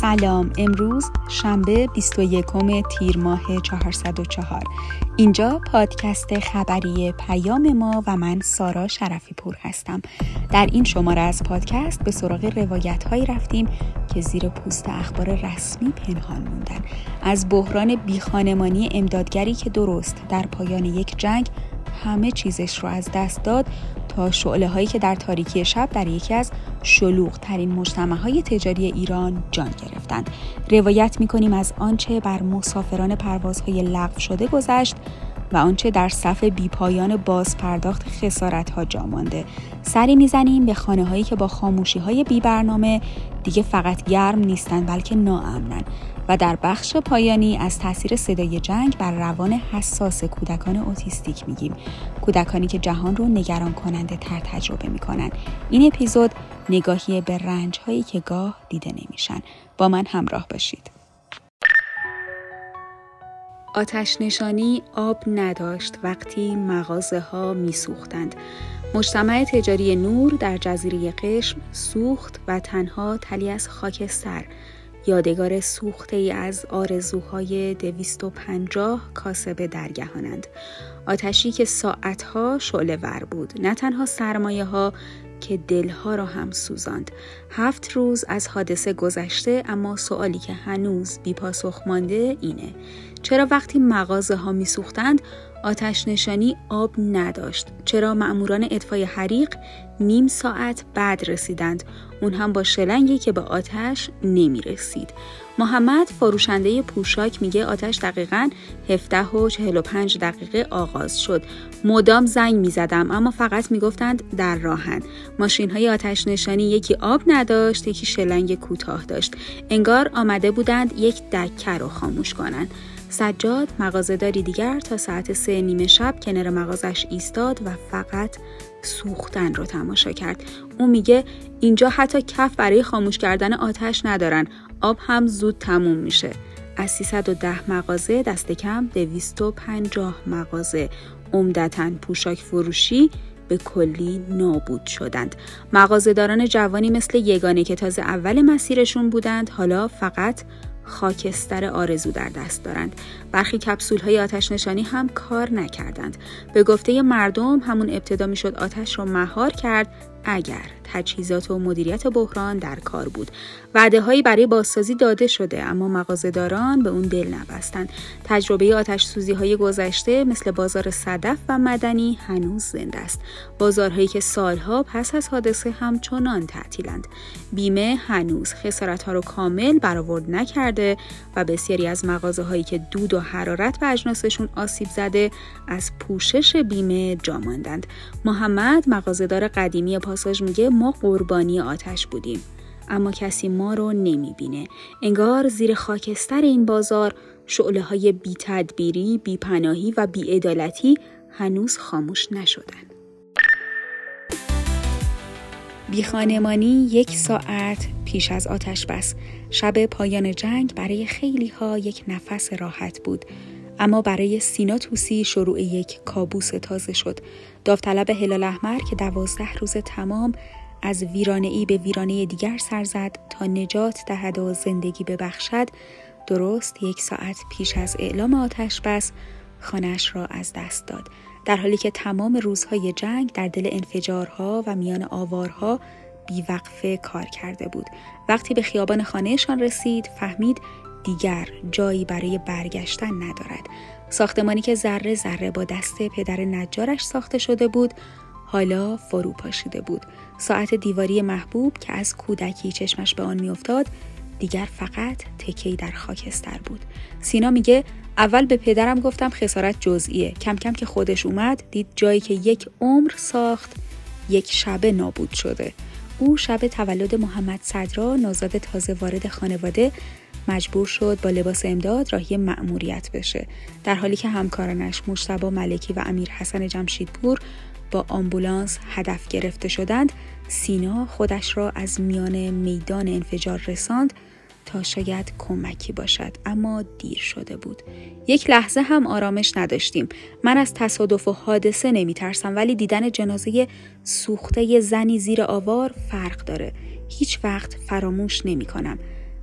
سلام، امروز شنبه 21 تیر ماه 404. اینجا پادکست خبری پیام ما و من سارا شرفی پور هستم. در این شماره از پادکست به سراغ روایت‌هایی رفتیم که زیر پوست اخبار رسمی پنهان موندن. از بحران بیخانمانی امدادگری که درست در پایان یک جنگ همه چیزش رو از دست داد تا شعله هایی که در تاریکی شب در یکی از شلوغ ترین مجتمع‌های تجاری ایران جان گرفتند. روایت می‌کنیم از آنچه بر مسافران پروازهای لغو شده گذشت و آنچه در صف بیپایان بازپرداخت خسارت‌ها جا مانده. سری می‌زنیم به خانه‌هایی که با خاموشی‌های بی‌برنامه دیگه فقط گرم نیستن بلکه ناامنن و در بخش پایانی از تاثیر صدای جنگ بر روان حساس کودکان اوتیستیک میگیم. کودکانی که جهان رو نگران کننده تر تجربه میکنن. این اپیزود نگاهی به رنج هایی که گاه دیده نمیشن. با من همراه باشید. آتش نشانی آب نداشت وقتی مغازه ها میسوختند. مجتمع تجاری نور در جزیره قشم سوخت و تنها تلی از خاکستر یادگار سوخته ای از آرزوهای 250 کاسب درگهانند. آتشی که ساعتها شعله ور بود، نه تنها سرمایه ها که دلها را هم سوزاند. 7 روز از حادثه گذشته، اما سوالی که هنوز بی پاسخ مانده اینه: چرا وقتی مغازه ها می سوختند آتش نشانی آب نداشت؟ چرا مأموران اطفای حریق نیم ساعت بعد رسیدند، اون هم با شلنگی که به آتش نمی رسید؟ محمد فروشنده پوشاک میگه آتش دقیقاً 17:45 آغاز شد. مدام زنگ می زدم اما فقط می گفتند در راهن. ماشین های آتش نشانی یکی آب نداشت، یکی شلنگ کوتاه داشت. انگار آمده بودند یک دکه رو خاموش کنن. سجاد مغازه‌داری دیگر تا ساعت 3:30 شب کنار مغازش ایستاد و فقط سوختن رو تماشا کرد. اون میگه اینجا حتی کف برای خاموش کردن آتش ندارن، آب هم زود تموم میشه. از 310 مغازه دست کم 250 مغازه عمدتاً پوشاک فروشی به کلی نابود شدند. مغازه‌داران جوانی مثل یگانه که تازه اول مسیرشون بودند حالا فقط خاکستر آرزو در دست دارند. برخی کپسول‌های آتش نشانی هم کار نکردند. به گفته مردم همون ابتدا میشد آتش را مهار کرد اگر تجهیزات و مدیریت بحران در کار بود. وعده‌هایی برای بازسازی داده شده اما مغازه‌داران به اون دل نبستند. تجربه آتش سوزی‌های گذشته مثل بازار صدف و مدنی هنوز زنده است. بازارهایی که سالها پس از حادثه همچنان تعطیلند. بیمه هنوز خسارت‌ها رو کامل برآورد نکرده و بسیاری از مغازه‌هایی که دود و حرارت به اجناسشون آسیب زده از پوشش بیمه جا ماندند. محمد مغازه‌دار قدیمی پاساژ میگه ما قربانی آتش بودیم اما کسی ما رو نمیبینه. انگار زیر خاکستر این بازار شعله‌های بی‌تدبیری، بی‌پناهی و بی‌عدالتی هنوز خاموش نشدن. بیخانمانی 1 ساعت پیش از آتش بس. شب پایان جنگ برای خیلی ها یک نفس راحت بود، اما برای سینا توسی شروع یک کابوس تازه شد. داوطلب هلال احمر که 12 روز تمام از ویرانه‌ای به ویرانه دیگر سر زد تا نجات دهد و زندگی ببخشد، درست 1 ساعت پیش از اعلام آتش بس خانه‌اش را از دست داد، در حالی که تمام روزهای جنگ در دل انفجارها و میان آوارها بیوقفه کار کرده بود. وقتی به خیابان خانه‌شان رسید فهمید دیگر جایی برای برگشتن ندارد. ساختمانی که ذره ذره با دست پدر نجارش ساخته شده بود حالا فرو پاشیده بود. ساعت دیواری محبوب که از کودکی چشمش به آن میافتاد دیگر فقط تکه‌ای در خاکستر بود. سینا میگه اول به پدرم گفتم خسارت جزئیه، کم کم که خودش اومد دید جایی که 1 عمر ساخت 1 شبه نابود شده. او شب تولد محمد صدرا نوزاد تازه وارد خانواده مجبور شد با لباس امداد راهی مأموریت بشه، در حالی که همکارانش مجتبی ملکی و امیر حسن جمشیدپور با آمبولانس هدف گرفته شدند. سینا خودش را از میان میدان انفجار رساند تا شاید کمکی باشد، اما دیر شده بود. 1 لحظه هم آرامش نداشتیم. من از تصادف و حادثه نمی ترسم، ولی دیدن جنازه سوخته زنی زیر آوار فرق داره. هیچ وقت فراموش نمی کنم.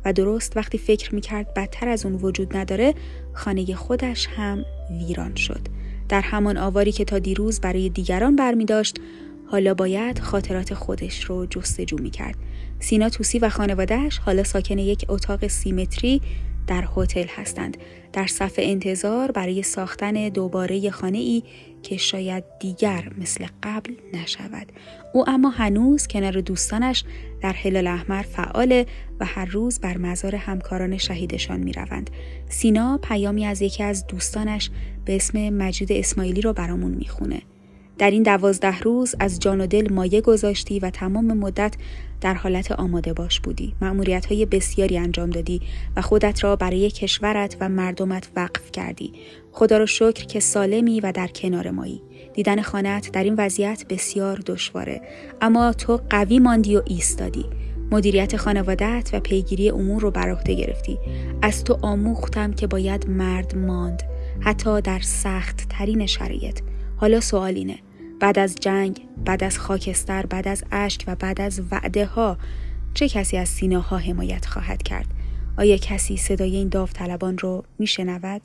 و درست وقتی فکر میکرد بدتر از اون وجود نداره، خانه خودش هم ویران شد. در همان آواری که تا دیروز برای دیگران برمی داشت، حالا باید خاطرات خودش رو جستجو میکرد. سینا توسی و خانواده‌اش حالا ساکن یک اتاق 30 متری در هتل هستند، در صف انتظار برای ساختن دوباره خانه‌ای که شاید دیگر مثل قبل نشود. او اما هنوز کنار دوستانش در هلال احمر فعاله و هر روز بر مزار همکاران شهیدشان می روند. سینا پیامی از یکی از دوستانش به اسم مجید اسماعیلی رو برامون می خونه. در این 12 روز از جان و دل مایه گذاشتی و تمام مدت در حالت آماده باش بودی. مأموریت‌های بسیاری انجام دادی و خودت را برای کشورت و مردمت وقف کردی. خدا رو شکر که سالمی و در کنار مایی. دیدن خانه‌ات در این وضعیت بسیار دشواره، اما تو قوی ماندی و ایستادی. مدیریت خانواده‌ات و پیگیری امور رو بر عهده گرفتی. از تو آموختم که باید مرد ماند، حتی در سخت ترین شرایط. حالا سوال اینه، بعد از جنگ، بعد از خاکستر، بعد از اشک و بعد از وعده ها، چه کسی از سیناها حمایت خواهد کرد؟ آیا کسی صدای این داوطلبان رو میشنود؟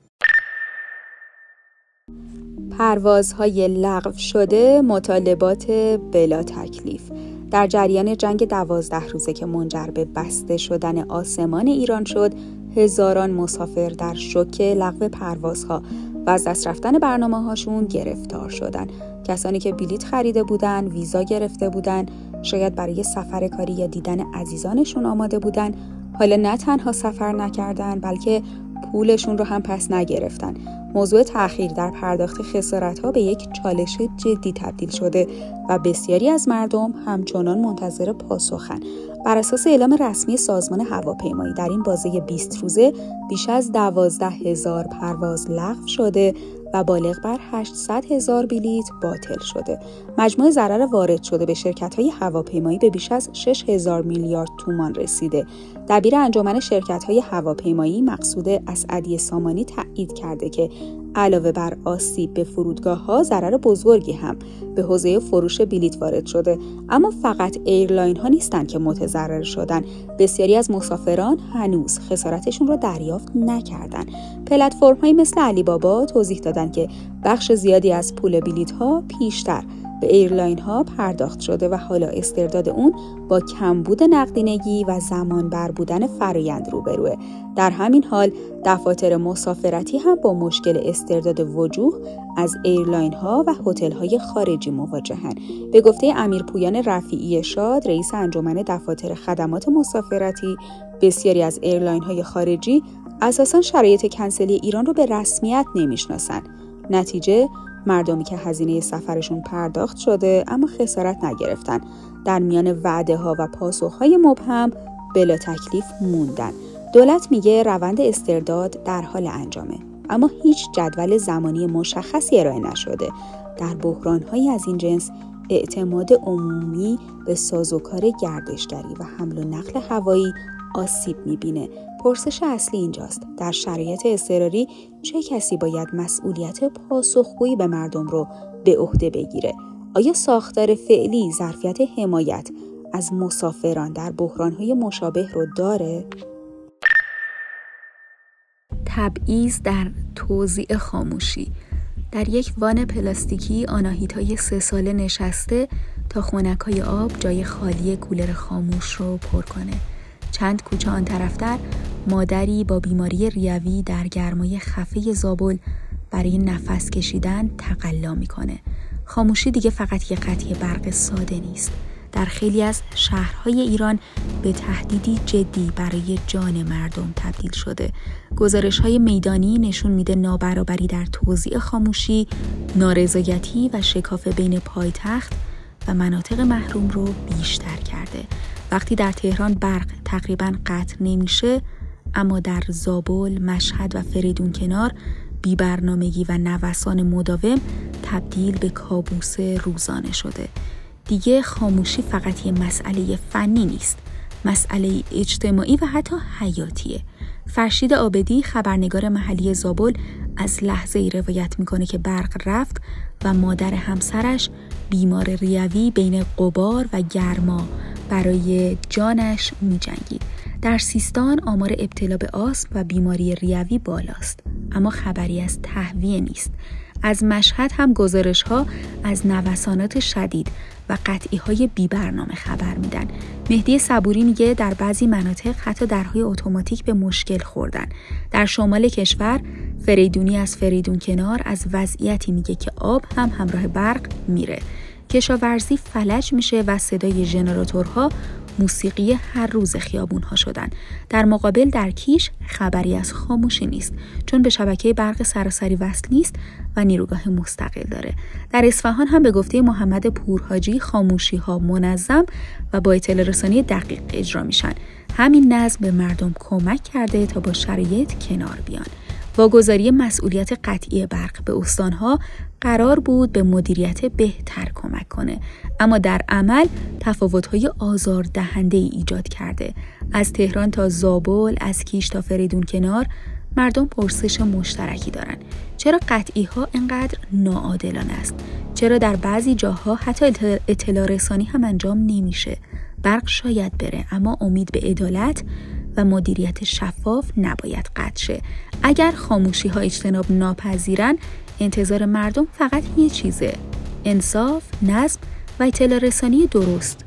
پروازهای لغو شده، مطالبات بلا تکلیف. در جریان جنگ 12 روزه که منجر به بسته شدن آسمان ایران شد، هزاران مسافر در شوک لغو پروازها و از دست رفتن برنامه‌هاشون گرفتار شدن. کسانی که بلیط خریده بودن، ویزا گرفته بودن، شاید برای سفر کاری یا دیدن عزیزانشون آماده بودن، حالا نه تنها سفر نکردن بلکه پولشون رو هم پس نگرفتن. موضوع تأخیر در پرداخت خسارت‌ها به یک چالش جدی تبدیل شده و بسیاری از مردم همچنان منتظر پاسخن. بر اساس اعلام رسمی سازمان هواپیمایی در این بازه 20 روزه بیش از 12,000 پرواز لغو شده و بالغ بر 800,000 بلیط باطل شده. مجموع ضرر وارد شده به شرکت‌های هواپیمایی به بیش از 6,000 میلیارد تومان رسیده. دبیر انجمن شرکت‌های هواپیمایی مقصود اسعدی سامانی تایید کرده که علاوه بر آسیب به فرودگاه‌ها، ضرر بزرگی هم به حوزه فروش بلیط وارد شده. اما فقط ایرلاین‌ها نیستن که متضرر شدن. بسیاری از مسافران هنوز خسارتشون رو دریافت نکردن. پلتفرم‌هایی مثل علی بابا توضیح دادن که بخش زیادی از پول بلیط‌ها پیشتر به ایرلاین‌ها پرداخت شده و حالا استرداد اون با کمبود نقدینگی و زمان بر بودن فرآیند روبروه. در همین حال دفاتر مسافرتی هم با مشکل استرداد وجوه از ایرلاین‌ها و هتل‌های خارجی مواجهند. به گفته امیر پویان رفیعی شاد، رئیس انجمن دفاتر خدمات مسافرتی، بسیاری از ایرلاین‌های خارجی اساساً شرایط کنسلی ایران رو به رسمیت نمی‌شناسن. نتیجه مردمی که هزینه سفرشون پرداخت شده اما خسارت نگرفتن، در میان وعده ها و پاسخ های مبهم بلا تکلیف موندن. دولت میگه روند استرداد در حال انجامه، اما هیچ جدول زمانی مشخصی ارائه نشده. در بحران های از این جنس اعتماد عمومی به سازوکار گردشگری و حمل و نقل هوایی آسیب میبینه. پرسش اصلی اینجاست، در شرایط اضطراری چه کسی باید مسئولیت پاسخگویی به مردم رو به عهده بگیره؟ آیا ساختار فعلی ظرفیت حمایت از مسافران در بحران‌های مشابه رو داره؟ تبعیض در توزیع خاموشی. در یک وان پلاستیکی آناهیتای 3 ساله نشسته تا خنک‌های آب جای خالی کولر خاموش رو پر کنه. چند کوچه آن طرفتر مادری با بیماری ریوی در گرمای خفه زابل برای نفس کشیدن تقلا میکنه. خاموشی دیگه فقط یه قطع برق ساده نیست. در خیلی از شهرهای ایران به تهدیدی جدی برای جان مردم تبدیل شده. گزارش‌های میدانی نشون میده نابرابری در توزیع خاموشی، نارضایتی و شکاف بین پایتخت و مناطق محروم رو بیشتر کرده. وقتی در تهران برق تقریباً قطع نمیشه، اما در زابل، مشهد و فریدون کنار بی‌برنامگی و نوسان مداوم تبدیل به کابوس روزانه شده. دیگه خاموشی فقط یه مسئله فنی نیست، مسئله اجتماعی و حتی حیاتیه. فرشید عابدی، خبرنگار محلی زابل، از لحظه‌ای روایت میکنه که برق رفت و مادر همسرش بیمار ریوی بین غبار و گرما برای جانش می‌جنگید. در سیستان آمار ابتلا به آسم و بیماری ریوی بالاست، اما خبری از تهویه نیست. از مشهد هم گزارش‌ها از نوسانات شدید و قطعی‌های بی‌برنامه خبر میدن. مهدی صبوری میگه در بعضی مناطق حتی درهای اتوماتیک به مشکل خوردن. در شمال کشور فریدونی از فریدون کنار از وضعیتی میگه که آب هم همراه برق میره. کشاورزی فلج میشه و صدای ژنراتورها موسیقی هر روز خیابونها شدن. در مقابل در کیش خبری از خاموشی نیست، چون به شبکه برق سراسری وصل نیست و نیروگاه مستقل داره. در اصفهان هم به گفته محمد پورحاجی خاموشی‌ها منظم و با اطلاع رسانی دقیق اجرا میشن. همین نظم به مردم کمک کرده تا با شرایط کنار بیان. واگذاری مسئولیت قطعی برق به استانها قرار بود به مدیریت بهتر کمک کنه، اما در عمل تفاوت‌های آزاردهنده ایجاد کرده. از تهران تا زابل، از کیش تا فریدون کنار مردم پرسش مشترکی دارن. چرا قطعی‌ها اینقدر ناعادلانه است؟ چرا در بعضی جاها حتی اطلاع رسانی هم انجام نمیشه؟ برق شاید بره، اما امید به عدالت و مدیریت شفاف نباید قطع شه. اگر خاموشی‌ها اجتناب ناپذیرن، انتظار مردم فقط یه چیزه: انصاف، نظم و اطلاع رسانی درست.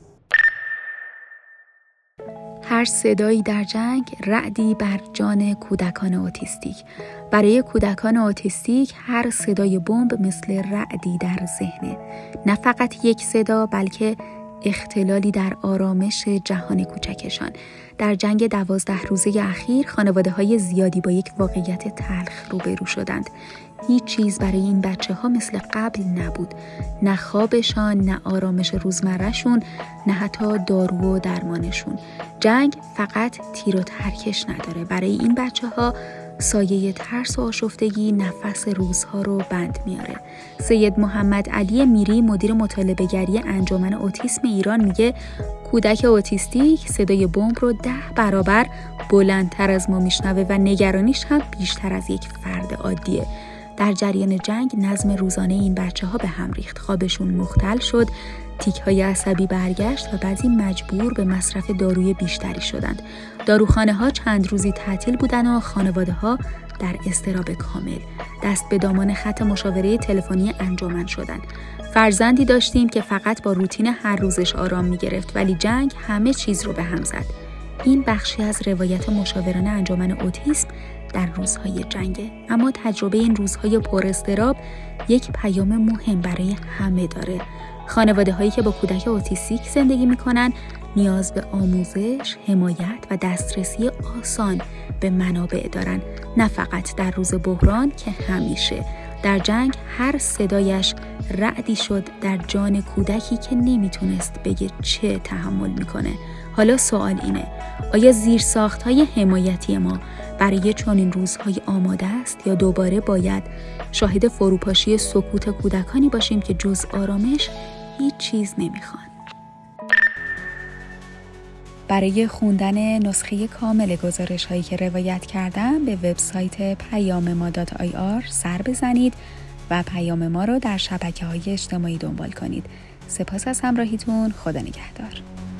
هر صدایی در جنگ رعدی بر جان کودکان اوتیستیک. برای کودکان اوتیستیک هر صدای بمب مثل رعدی در ذهنه. نه فقط یک صدا، بلکه اختلالی در آرامش جهان کوچکشان. در جنگ 12 روزه اخیر خانواده‌های زیادی با یک واقعیت تلخ روبرو شدند. هیچ چیز برای این بچه‌ها مثل قبل نبود. نه خوابشان، نه آرامش روزمره‌شون، نه حتی دارو و درمانشون. جنگ فقط تیر و ترکش نداره. برای این بچه‌ها سایه ترس و آشفتگی نفس روزها رو بند میاره. سید محمد علی میری مدیر مطالبه‌گری انجمن اوتیسم ایران میگه کودک اوتیستیک صدای بمب رو 10 برابر بلندتر از ما میشنوه و نگرانیش هم بیشتر از یک فرد عادیه. در جریان جنگ نظم روزانه این بچه‌ها به هم ریخت. خوابشون مختل شد، تیک‌های عصبی برگشت و بعضی مجبور به مصرف داروی بیشتری شدند. داروخانه‌ها چند روزی تعطیل بودن و خانواده‌ها در اضطراب کامل. دست به دامان خط مشاوره تلفنی انجمن شدند. فرزندی داشتیم که فقط با روتین هر روزش آرام می‌گرفت، ولی جنگ همه چیز رو به هم زد. این بخشی از روایت مشاوران انجمن اوتیسم در روزهای جنگه، اما تجربه این روزهای پر اضطراب یک پیام مهم برای همه داره. خانواده هایی که با کودک اوتیستیک زندگی میکنن نیاز به آموزش، حمایت و دسترسی آسان به منابع دارن، نه فقط در روز بحران که همیشه. در جنگ هر صدایش رعدی شد در جان کودکی که نمیتونست بگه چه تحمل میکنه. حالا سوال اینه: آیا زیرساخت‌های حمایتی ما برای چنین روزهای آماده است یا دوباره باید شاهد فروپاشی سکوت کودکانی باشیم که جز آرامش هیچ چیز نمیخوان؟ برای خوندن نسخه کامل گزارش‌هایی که روایت کردم به وبسایت پیام‌ما.ir سر بزنید و پیام ما رو در شبکه‌های اجتماعی دنبال کنید. سپاس از همراهیتون. خدا نگهدار.